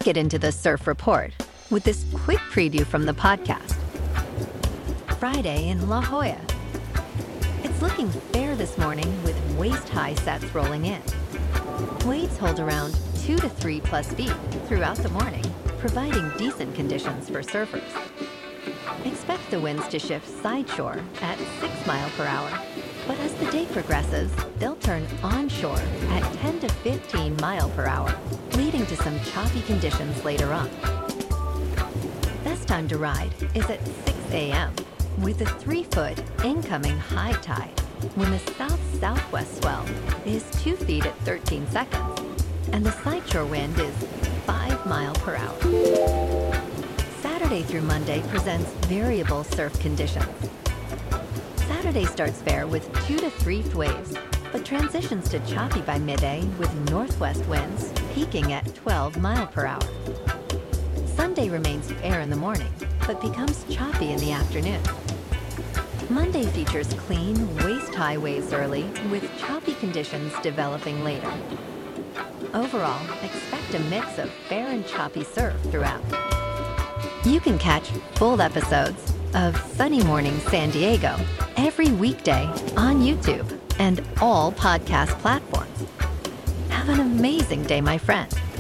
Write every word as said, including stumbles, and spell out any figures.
get into the surf report with this quick preview from the podcast. Friday in La Jolla. It's looking fair this morning with waist-high sets rolling in. Waves hold around two to three plus feet throughout the morning, providing decent conditions for surfers. Expect the winds to shift sideshore at six mile per hour, but as the day progresses, they'll turn onshore at ten to fifteen mile per hour, leading to some choppy conditions later on. Best time to ride is at six a.m. with a three-foot incoming high tide, when the south-southwest swell is two feet at thirteen seconds, and the sideshore wind is five mile per hour. Saturday through Monday presents variable surf conditions. Saturday starts fair with two to three waves, but transitions to choppy by midday with northwest winds peaking at twelve mile per hour. Sunday remains fair in the morning, but becomes choppy in the afternoon. Monday features clean, waist-high waves early, with choppy conditions developing later. Overall, expect a mix of fair and choppy surf throughout. You can catch full episodes of Sunny Morning San Diego every weekday on YouTube and all podcast platforms. Have an amazing day, my friend.